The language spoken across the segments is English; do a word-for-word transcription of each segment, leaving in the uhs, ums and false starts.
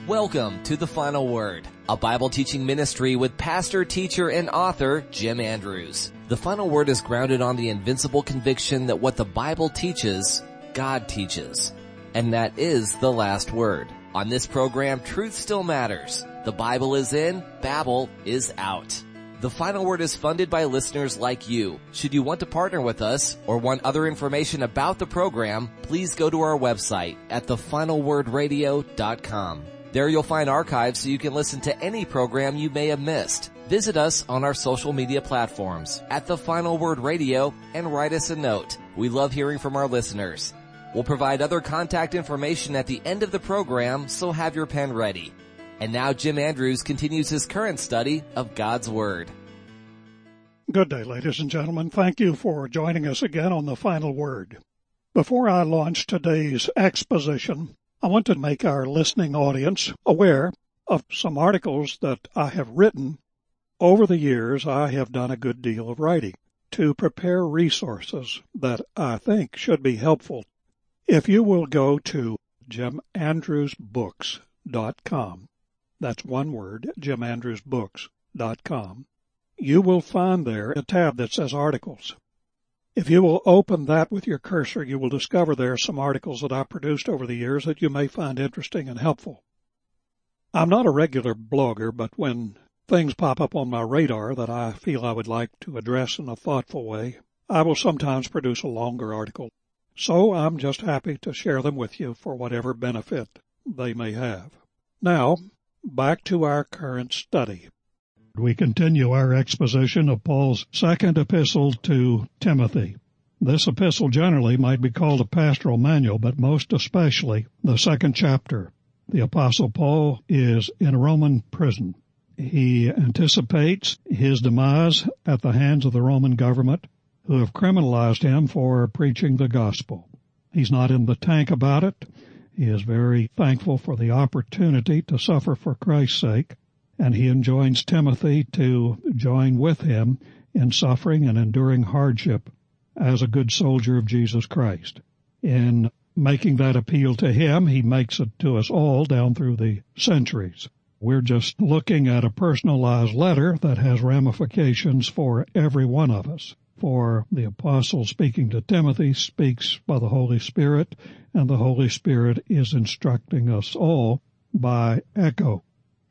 Welcome to The Final Word, a Bible teaching ministry with pastor, teacher, and author Jim Andrews. The Final Word is grounded on the invincible conviction that what the Bible teaches, God teaches. And that is the last word. On this program, truth still matters. The Bible is in, Babel is out. The Final Word is funded by listeners like you. Should you want to partner with us or want other information about the program, please go to our website at the final word radio dot com. There you'll find archives so you can listen to any program you may have missed. Visit us on our social media platforms at The Final Word Radio and write us a note. We love hearing from our listeners. We'll provide other contact information at the end of the program, so have your pen ready. And now Jim Andrews continues his current study of God's Word. Good day, ladies and gentlemen. Thank you for joining us again on The Final Word. Before I launch today's exposition, I want to make our listening audience aware of some articles that I have written. Over the years, I have done a good deal of writing to prepare resources that I think should be helpful. If you will go to jim andrews books dot com, that's one word, jim andrews books dot com, you will find there a tab that says Articles. If you will open that with your cursor, you will discover there are some articles that I produced over the years that you may find interesting and helpful. I'm not a regular blogger, but when things pop up on my radar that I feel I would like to address in a thoughtful way, I will sometimes produce a longer article. So I'm just happy to share them with you for whatever benefit they may have. Now, back to our current study. We continue our exposition of Paul's second epistle to Timothy. This epistle generally might be called a pastoral manual, but most especially the second chapter. The Apostle Paul is in a Roman prison. He anticipates his demise at the hands of the Roman government, who have criminalized him for preaching the gospel. He's not in the tank about it. He is very thankful for the opportunity to suffer for Christ's sake, and he enjoins Timothy to join with him in suffering and enduring hardship as a good soldier of Jesus Christ. In making that appeal to him, he makes it to us all down through the centuries. We're just looking at a personalized letter that has ramifications for every one of us. For the apostle speaking to Timothy speaks by the Holy Spirit, and the Holy Spirit is instructing us all by echo.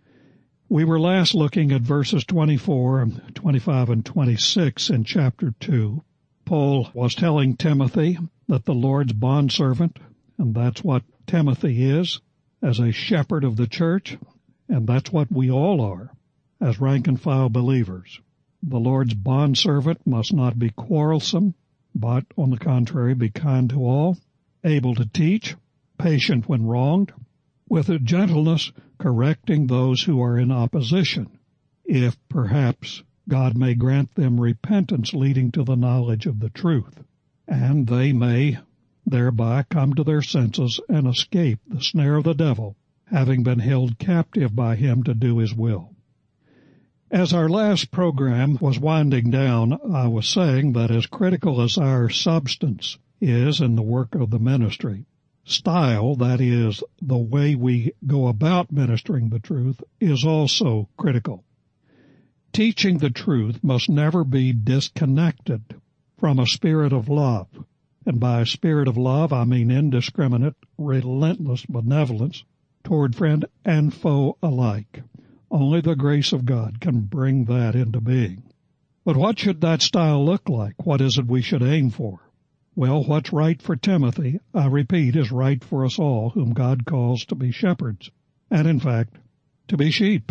We were last looking at verses twenty-four, twenty-five, and twenty-six in chapter two. Paul was telling Timothy that the Lord's bondservant, and that's what Timothy is, as a shepherd of the church, and that's what we all are, as rank-and-file believers. The Lord's bondservant must not be quarrelsome, but, on the contrary, be kind to all, able to teach, patient when wronged, with a gentleness correcting those who are in opposition, if perhaps God may grant them repentance leading to the knowledge of the truth, and they may thereby come to their senses and escape the snare of the devil, having been held captive by him to do his will. As our last program was winding down, I was saying that as critical as our substance is in the work of the ministry, style, that is, the way we go about ministering the truth, is also critical. Teaching the truth must never be disconnected from a spirit of love. And by a spirit of love, I mean indiscriminate, relentless benevolence toward friend and foe alike. Only the grace of God can bring that into being. But what should that style look like? What is it we should aim for? Well, what's right for Timothy, I repeat, is right for us all, whom God calls to be shepherds, and in fact, to be sheep.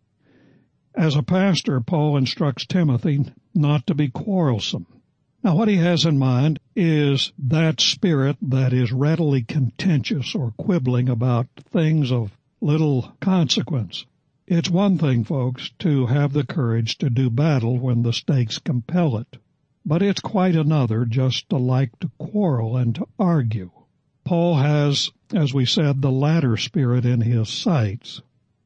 As a pastor, Paul instructs Timothy not to be quarrelsome. Now, what he has in mind is that spirit that is readily contentious or quibbling about things of little consequence. It's one thing, folks, to have the courage to do battle when the stakes compel it. But it's quite another just to like to quarrel and to argue. Paul has, as we said, the latter spirit in his sights.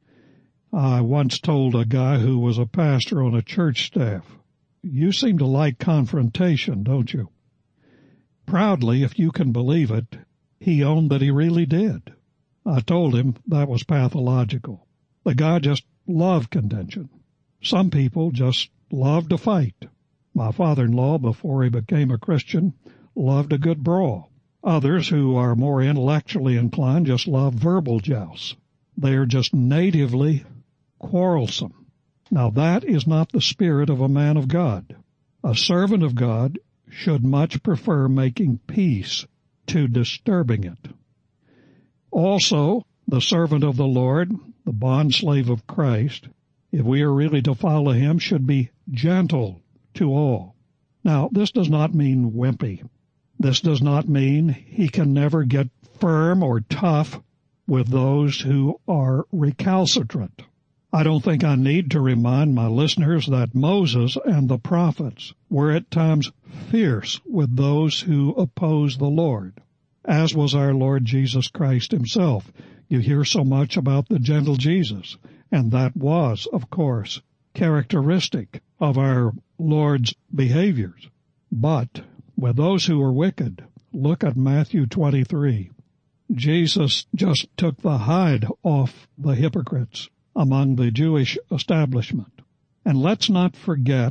I once told a guy who was a pastor on a church staff, "You seem to like confrontation, don't you?" Proudly, if you can believe it, he owned that he really did. I told him that was pathological. The guy just loved contention. Some people just love to fight. My father-in-law, before he became a Christian, loved a good brawl. Others who are more intellectually inclined just love verbal jousts. They are just natively quarrelsome. Now that is not the spirit of a man of God. A servant of God should much prefer making peace to disturbing it. Also, the servant of the Lord, the bondslave of Christ, if we are really to follow him, should be gentle to all. Now, this does not mean wimpy. This does not mean he can never get firm or tough with those who are recalcitrant. I don't think I need to remind my listeners that Moses and the prophets were at times fierce with those who opposed the Lord, as was our Lord Jesus Christ himself. You hear so much about the gentle Jesus, and that was, of course, characteristic of our Lord's behaviors. But with those who are wicked, look at Matthew twenty-three. Jesus just took the hide off the hypocrites among the Jewish establishment. And let's not forget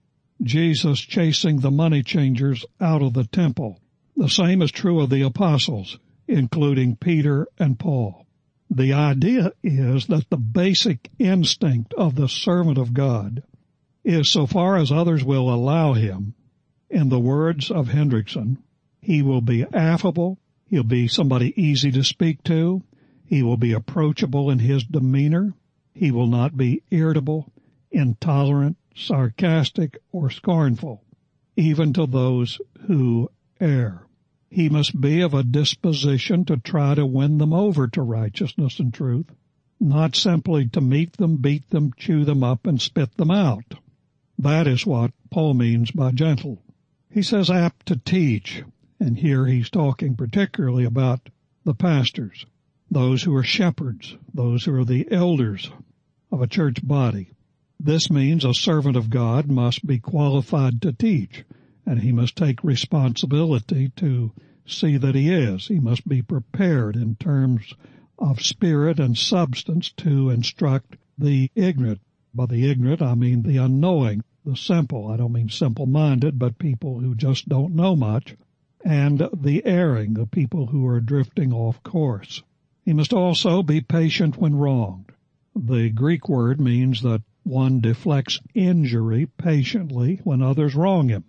Jesus chasing the money changers out of the temple. The same is true of the apostles, including Peter and Paul. The idea is that the basic instinct of the servant of God is, so far as others will allow him, in the words of Hendrickson, he will be affable, he'll be somebody easy to speak to, he will be approachable in his demeanor, he will not be irritable, intolerant, sarcastic, or scornful, even to those who err. He must be of a disposition to try to win them over to righteousness and truth, not simply to meet them, beat them, chew them up, and spit them out. That is what Paul means by gentle. He says apt to teach, and here he's talking particularly about the pastors, those who are shepherds, those who are the elders of a church body. This means a servant of God must be qualified to teach, and he must take responsibility to see that he is. He must be prepared in terms of spirit and substance to instruct the ignorant. By the ignorant, I mean the unknowing, the simple. I don't mean simple-minded, but people who just don't know much, and the erring, the people who are drifting off course. He must also be patient when wronged. The Greek word means that one deflects injury patiently when others wrong him.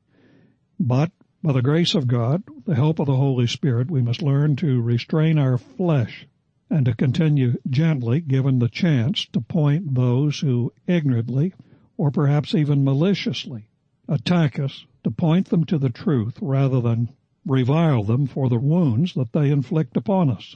But by the grace of God, with the help of the Holy Spirit, we must learn to restrain our flesh and to continue gently, given the chance, to point those who ignorantly, or perhaps even maliciously, attack us, to point them to the truth rather than revile them for the wounds that they inflict upon us.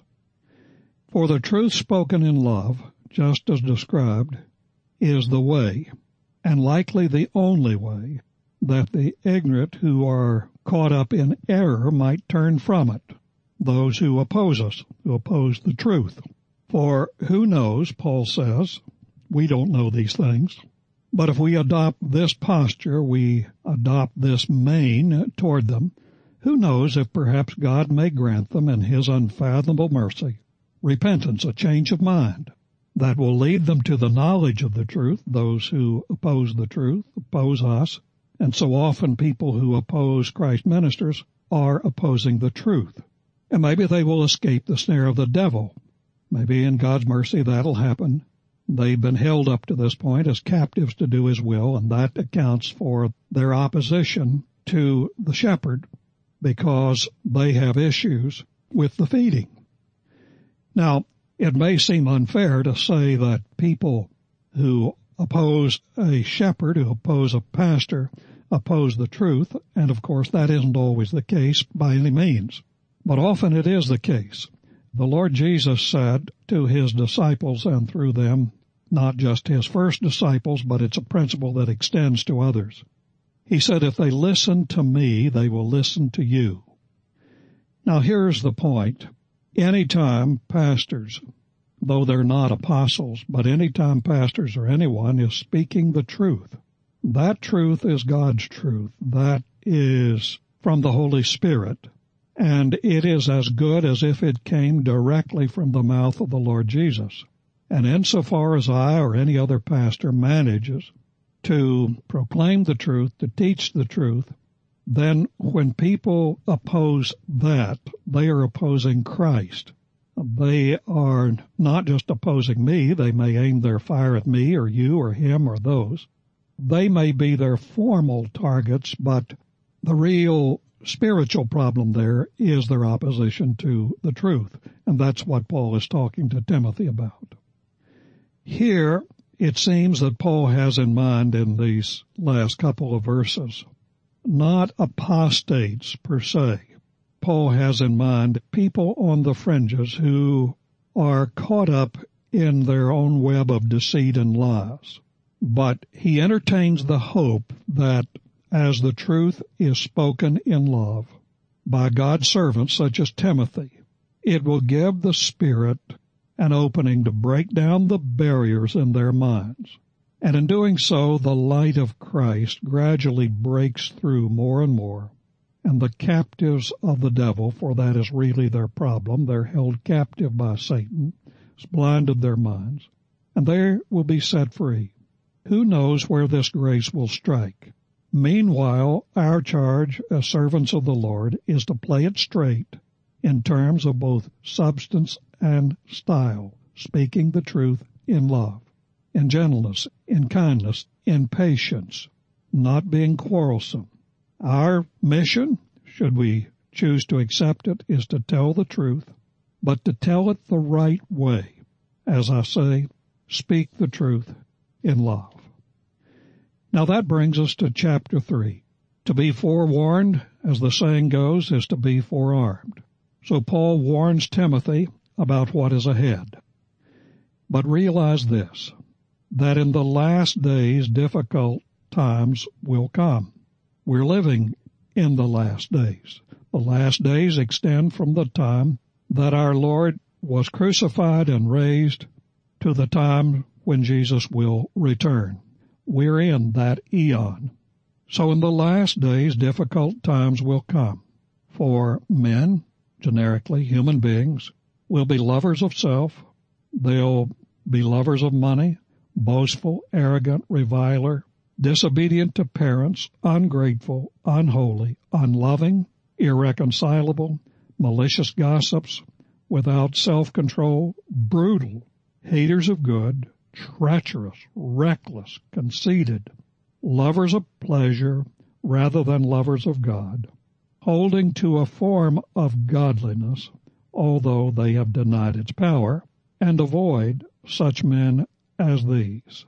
For the truth spoken in love, just as described, is the way, and likely the only way, that the ignorant who are caught up in error might turn from it, those who oppose us, who oppose the truth. For who knows, Paul says, we don't know these things, but if we adopt this posture, we adopt this mien toward them, who knows if perhaps God may grant them in his unfathomable mercy repentance, a change of mind, that will lead them to the knowledge of the truth. Those who oppose the truth oppose us, and so often people who oppose Christ's ministers are opposing the truth. And maybe they will escape the snare of the devil. Maybe in God's mercy that'll happen. They've been held up to this point as captives to do his will, and that accounts for their opposition to the shepherd because they have issues with the feeding. Now, it may seem unfair to say that people who oppose a shepherd, who oppose a pastor, oppose the truth, and of course that isn't always the case by any means. But often it is the case. The Lord Jesus said to his disciples, and through them, not just his first disciples, but it's a principle that extends to others. He said, if they listen to me, they will listen to you. Now here's the point. Anytime pastors, though they're not apostles, but anytime pastors or anyone is speaking the truth, that truth is God's truth. That is from the Holy Spirit. and it is as good as if it came directly from the mouth of the Lord Jesus. And insofar as I or any other pastor manages to proclaim the truth, to teach the truth, then when people oppose that, they are opposing Christ. They are not just opposing me. They may aim their fire at me or you or him or those. They may be their formal targets, but the real spiritual problem there is their opposition to the truth. And that's what Paul is talking to Timothy about. Here, it seems that Paul has in mind in these last couple of verses, not apostates per se. Paul has in mind people on the fringes who are caught up in their own web of deceit and lies. But he entertains the hope that as the truth is spoken in love by God's servants such as Timothy, it will give the Spirit an opening to break down the barriers in their minds. And in doing so, the light of Christ gradually breaks through more and more, and the captives of the devil, for that is really their problem, they're held captive by Satan, has blinded their minds, and they will be set free. Who knows where this grace will strike? Meanwhile, our charge as servants of the Lord is to play it straight in terms of both substance and style, speaking the truth in love, in gentleness, in kindness, in patience, not being quarrelsome. Our mission, should we choose to accept it, is to tell the truth, but to tell it the right way. As I say, speak the truth in love. Now that brings us to chapter three. To be forewarned, as the saying goes, is to be forearmed. So Paul warns Timothy about what is ahead. But realize this, that in the last days difficult times will come. We're living in the last days. The last days extend from the time that our Lord was crucified and raised to the time when Jesus will return. We're in that eon. So in the last days, difficult times will come. For men, generically human beings, will be lovers of self. They'll be lovers of money, boastful, arrogant, reviler, disobedient to parents, ungrateful, unholy, unloving, irreconcilable, malicious gossips, without self-control, brutal, haters of good, treacherous, reckless, conceited, lovers of pleasure rather than lovers of God, holding to a form of godliness, although they have denied its power, and avoid such men as these.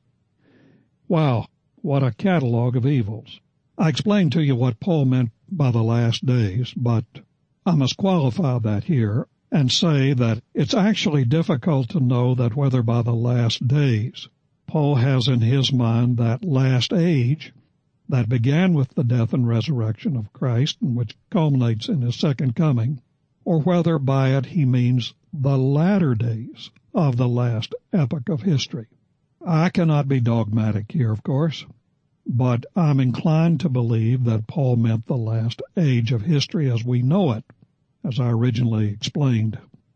Wow, what a catalog of evils. I explained to you what Paul meant by the last days, but I must qualify that here and say that it's actually difficult to know that whether by the last days Paul has in his mind that last age that began with the death and resurrection of Christ and which culminates in his second coming, or whether by it he means the latter days of the last epoch of history. I cannot be dogmatic here, of course, but I'm inclined to believe that Paul meant the last age of history as we know it, as I originally explained.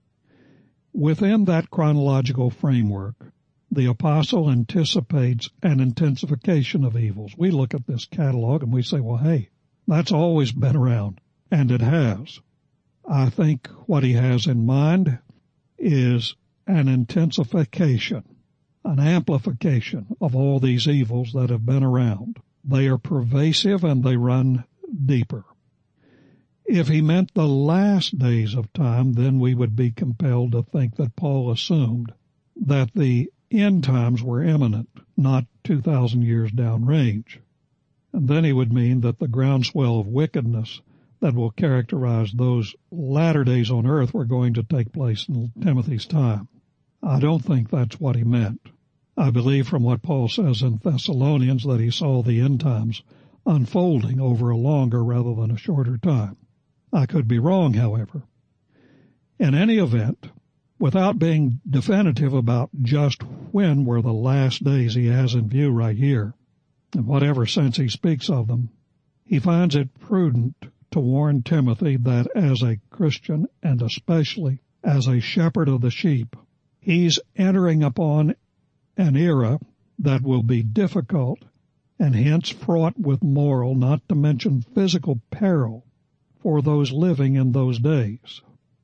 Within that chronological framework, the apostle anticipates an intensification of evils. We look at this catalog and we say, well, hey, that's always been around, and it has. I think what he has in mind is an intensification, an amplification of all these evils that have been around. They are pervasive and they run deeper. If he meant the last days of time, then we would be compelled to think that Paul assumed that the end times were imminent, not two thousand years downrange. And then he would mean that the groundswell of wickedness that will characterize those latter days on earth were going to take place in Timothy's time. I don't think that's what he meant. I believe from what Paul says in Thessalonians that he saw the end times unfolding over a longer rather than a shorter time. I could be wrong, however. In any event, without being definitive about just when were the last days he has in view right here, in whatever sense he speaks of them, he finds it prudent to warn Timothy that as a Christian, and especially as a shepherd of the sheep, he's entering upon an era that will be difficult and hence fraught with moral, not to mention physical peril for those living in those days.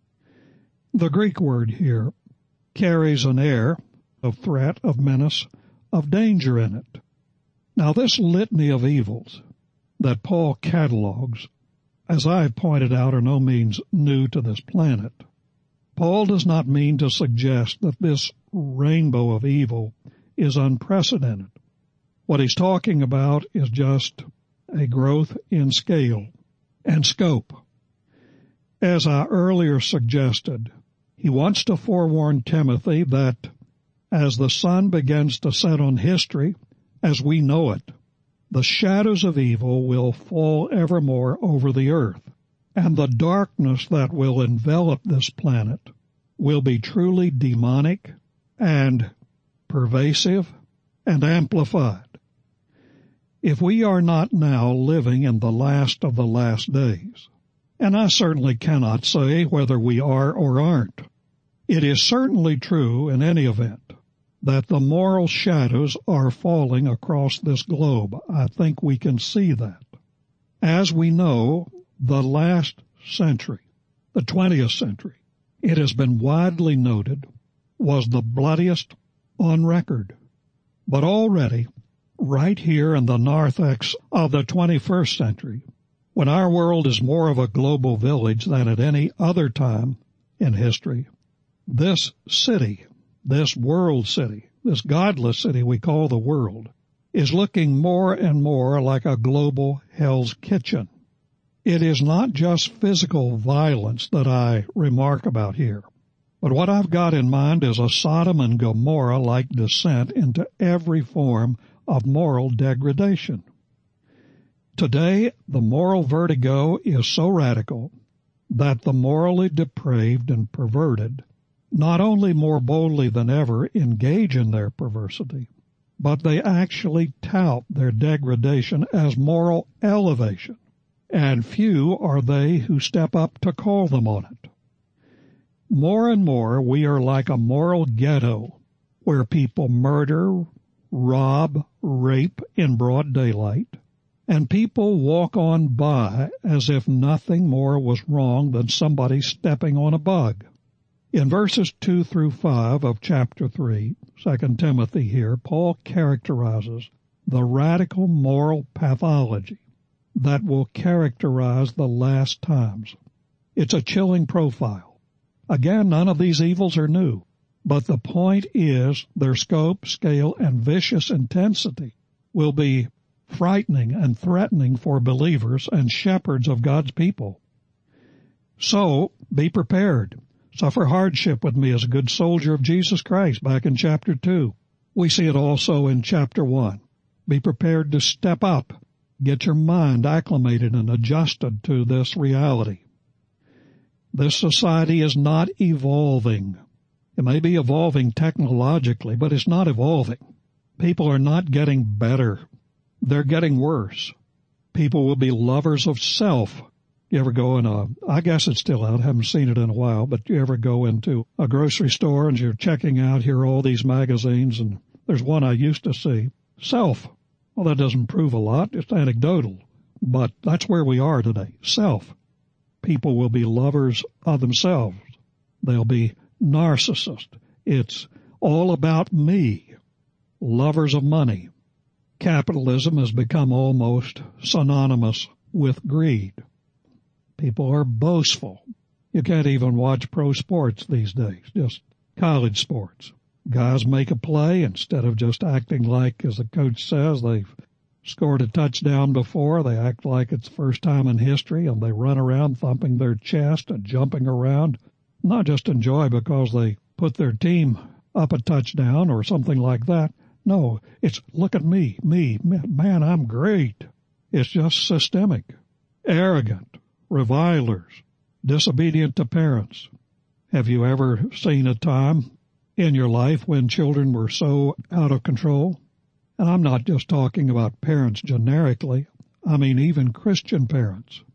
The Greek word here carries an air of threat, of menace, of danger in it. Now, this litany of evils that Paul catalogs, as I have pointed out, are no means new to this planet. Paul does not mean to suggest that this rainbow of evil is unprecedented. What he's talking about is just a growth in scale and scope. As I earlier suggested, he wants to forewarn Timothy that as the sun begins to set on history, as we know it, the shadows of evil will fall evermore over the earth, and the darkness that will envelop this planet will be truly demonic and pervasive and amplified. If we are not now living in the last of the last days, and I certainly cannot say whether we are or aren't, it is certainly true in any event that the moral shadows are falling across this globe. I think we can see that. As we know, the last century, the twentieth century, it has been widely noted, was the bloodiest on record. But already, right here in the narthex of the twenty-first century, when our world is more of a global village than at any other time in history, this city, this world city, this godless city we call the world, is looking more and more like a global Hell's Kitchen. It is not just physical violence that I remark about here, but what I've got in mind is a Sodom and Gomorrah-like descent into every form of moral degradation. Today, the moral vertigo is so radical that the morally depraved and perverted not only more boldly than ever engage in their perversity, but they actually tout their degradation as moral elevation, and few are they who step up to call them on it. More and more we are like a moral ghetto where people murder, rob, rape in broad daylight, and people walk on by as if nothing more was wrong than somebody stepping on a bug. In verses two through five of chapter three, Second Timothy here, Paul characterizes the radical moral pathology that will characterize the last times. It's a chilling profile. Again, none of these evils are new, but the point is their scope, scale, and vicious intensity will be frightening and threatening for believers and shepherds of God's people. So, be prepared. Suffer hardship with me as a good soldier of Jesus Christ, back in chapter two. We see it also in chapter one. Be prepared to step up. Get your mind acclimated and adjusted to this reality. This society is not evolving. It may be evolving technologically, but it's not evolving. People are not getting better. They're getting worse. People will be lovers of self. You ever go in a, I guess it's still out, haven't seen it in a while, but you ever go into a grocery store and you're checking out, here are all these magazines, and there's one I used to see, Self. Well, that doesn't prove a lot, it's anecdotal, but that's where we are today, self. People will be lovers of themselves. They'll be narcissists. It's all about me. Lovers of money. Capitalism has become almost synonymous with greed. People are boastful. You can't even watch pro sports these days, just college sports. Guys make a play instead of just acting like, as the coach says, they've scored a touchdown before. They act like it's the first time in history, and they run around thumping their chest and jumping around, not just in joy because they put their team up a touchdown or something like that. No, it's look at me, me, man, I'm great. It's just systemic, arrogant, revilers, disobedient to parents. Have you ever seen a time in your life when children were so out of control? And I'm not just talking about parents generically. I mean even Christian parents.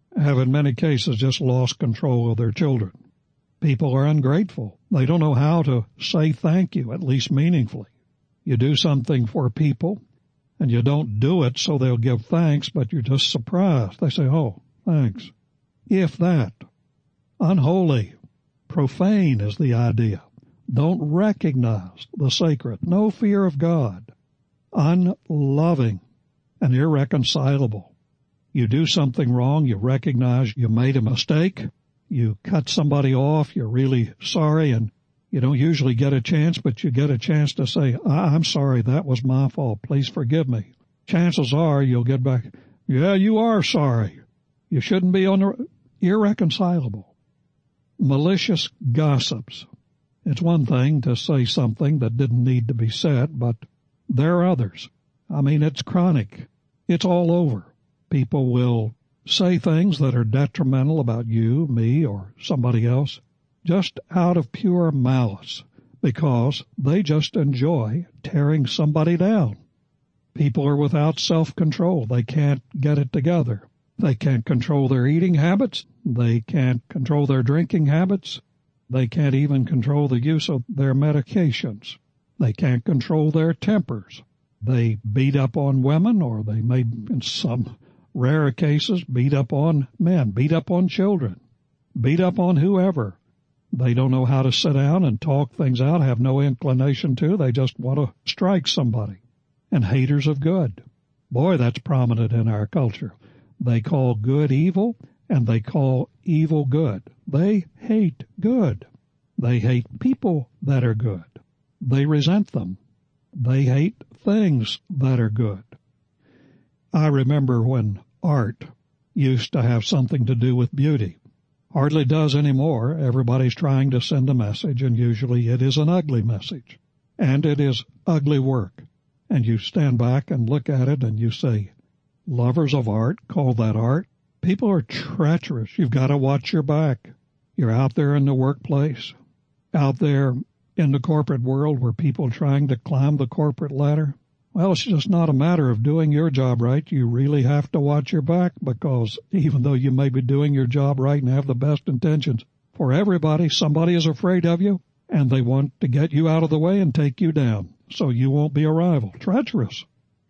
have in many cases just lost control of their children. People are ungrateful. They don't know how to say thank you, at least meaningfully. You do something for people, and you don't do it so they'll give thanks, but you're just surprised. They say, oh, thanks. If that. Unholy. Profane is the idea. Don't recognize the sacred. No fear of God. Unloving and irreconcilable. You do something wrong, you recognize you made a mistake, you cut somebody off, you're really sorry, and you don't usually get a chance, but you get a chance to say, I'm sorry, that was my fault, please forgive me. Chances are you'll get back, yeah, you are sorry. You shouldn't be on the irreconcilable. Malicious gossips. It's one thing to say something that didn't need to be said, but there are others. I mean, it's chronic. It's all over. People will say things that are detrimental about you, me, or somebody else, just out of pure malice, because they just enjoy tearing somebody down. People are without self-control. They can't get it together. They can't control their eating habits. They can't control their drinking habits. They can't even control the use of their medications. They can't control their tempers. They beat up on women, or they may, in some rare cases, beat up on men, beat up on children, beat up on whoever. They don't know how to sit down and talk things out, have no inclination to. They just want to strike somebody. And haters of good. Boy, that's prominent in our culture. They call good evil, and they call evil good. They hate good. They hate people that are good. They resent them. They hate things that are good. I remember when art used to have something to do with beauty. Hardly does anymore. Everybody's trying to send a message, and usually it is an ugly message. And it is ugly work. And you stand back and look at it and you say, lovers of art call that art? People are treacherous. You've got to watch your back. You're out there in the workplace, out there in the corporate world where people are trying to climb the corporate ladder. Well, it's just not a matter of doing your job right. You really have to watch your back, because even though you may be doing your job right and have the best intentions for everybody, somebody is afraid of you, and they want to get you out of the way and take you down so you won't be a rival. Treacherous.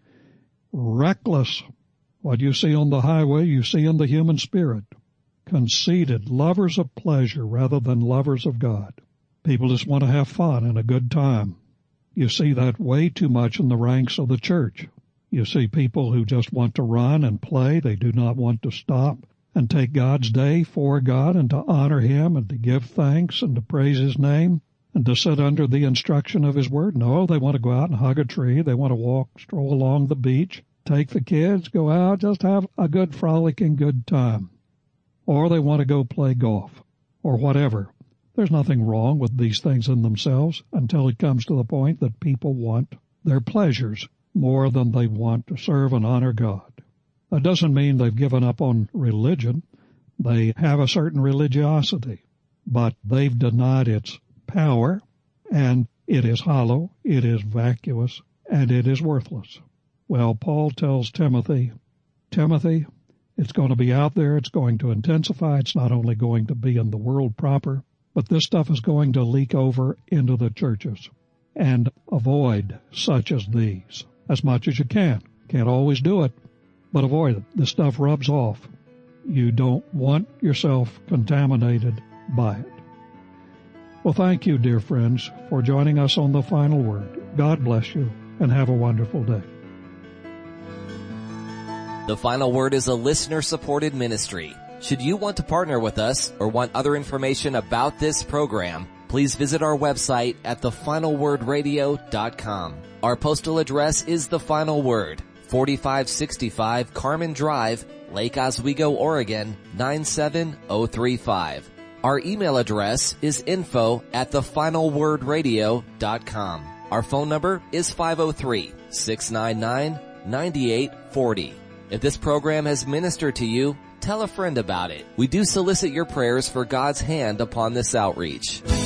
Reckless. What you see on the highway, you see in the human spirit. Conceited. Lovers of pleasure rather than lovers of God. People just want to have fun and a good time. You see that way too much in the ranks of the church. You see people who just want to run and play. They do not want to stop and take God's day for God and to honor Him and to give thanks and to praise His name and to sit under the instruction of His Word. No, they want to go out and hug a tree. They want to walk, stroll along the beach, take the kids, go out, just have a good frolicking good time. Or they want to go play golf or whatever. There's nothing wrong with these things in themselves until it comes to the point that people want their pleasures more than they want to serve and honor God. That doesn't mean they've given up on religion. They have a certain religiosity, but they've denied its power, and it is hollow, it is vacuous, and it is worthless. Well, Paul tells Timothy, Timothy, it's going to be out there, it's going to intensify, it's not only going to be in the world proper, but this stuff is going to leak over into the churches. And avoid such as these as much as you can. Can't always do it, but avoid it. This stuff rubs off. You don't want yourself contaminated by it. Well, thank you, dear friends, for joining us on The Final Word. God bless you, and have a wonderful day. The Final Word is a listener-supported ministry. Should you want to partner with us or want other information about this program, please visit our website at the final word radio dot com. Our postal address is The Final Word, forty-five sixty-five Carmen Drive, Lake Oswego, Oregon, nine seven oh three five. Our email address is info at the final word radio dot com. Our phone number is five oh three, six nine nine, nine eight four oh. If this program has ministered to you, tell a friend about it. We do solicit your prayers for God's hand upon this outreach.